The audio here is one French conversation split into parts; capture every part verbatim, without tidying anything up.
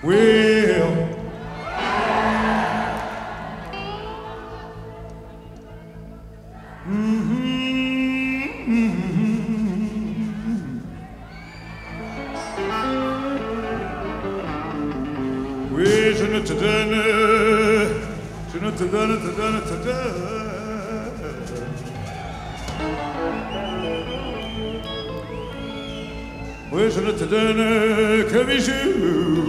Well, oui, je ne te donne, je ne te donne, te donne, te donne. Oui, je ne te donne que mes jours.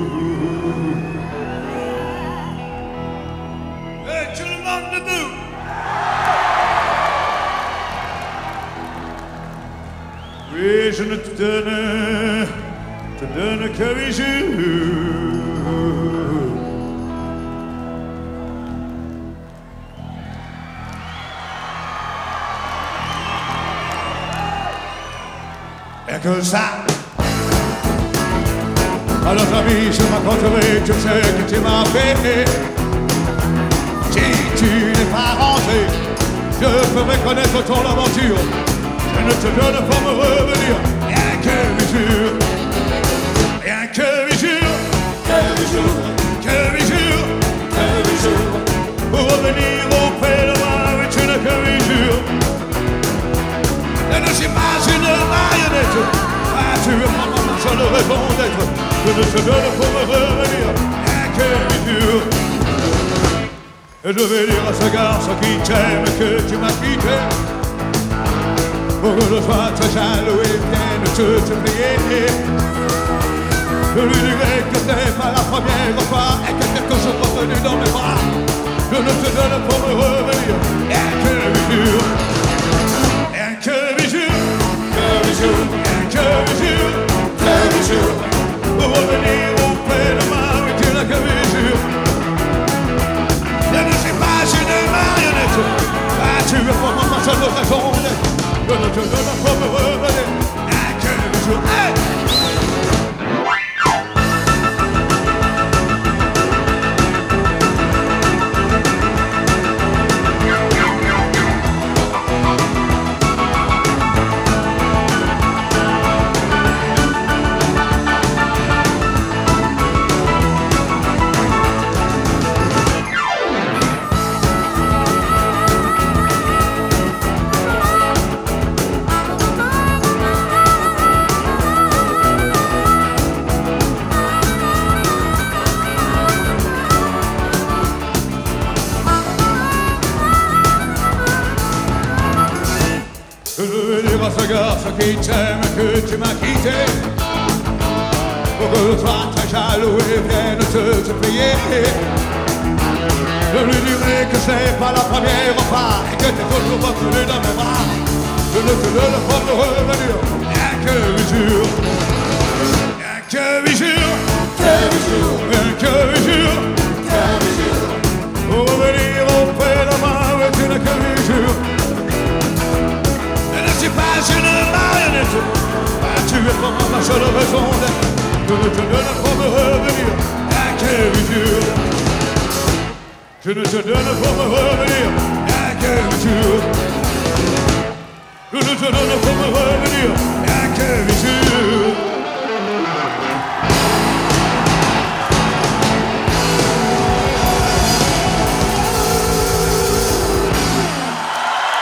Et tout le monde debout. Oui, je ne te donne, te donne que mes jours. Et que ça. Alors ami, je raconterai tout ce que tu m'as fait. Si tu n'es pas rangé, je ferai connaître ton aventure. Je ne te donne pas me revenir. Rien que mes jours, rien que mes jours, que mes jours, que mes jours, que mes jours. Pour revenir auprès de moi, mais tu n'as que mes jours. Et ne suis pas une marionnette. Ah, tu es pas ma seule raison d'être. Je ne te donne pour me revenir. Rien que mes jours. Et je vais dire à ce garçon qui t'aime que tu m'as quitté. Pour que je sois très jaloux et vienne te supplier. Je lui dirai que c'est pas la première fois et que quelque chose retenu dans mes bras. Je ne te donne pour me revenir. Rien que mes jours. Rien que mes jours. Que mes jours. Rien que mes jours. Que mes jours. Pour revenir auprès de moi, oui tu n'as que mes jours. Je ne suis pas une marionnette. Ah, tu es pour moi ma seule raison d'être. Je ne te donne pas me revenir. Rien que mes jours. Hey! Je veux dire à ce garçon qui t'aime que tu m'as quitté. Pour que je sois très jaloux et vienne te supplier. Je lui dirai que c'est pas la première fois et que t'es toujours retenu dans mes bras. Je ne te donne pas de revenir. Rien que mes jours. Rien que mes jours. Que mes jours. Rien que mes jours. Que mes jours. Pour revenir auprès de moi, mais tu n'as que mes jours. Je ne suis pas une marionnette. Ah, tu es pour moi ma seule raison d'être. Je ne te donne pas me revenir. Rien que mes jours. Je ne te donne pas me revenir. Rien que mes jours. Je ne te donne pas me revenir. Rien que mes jours.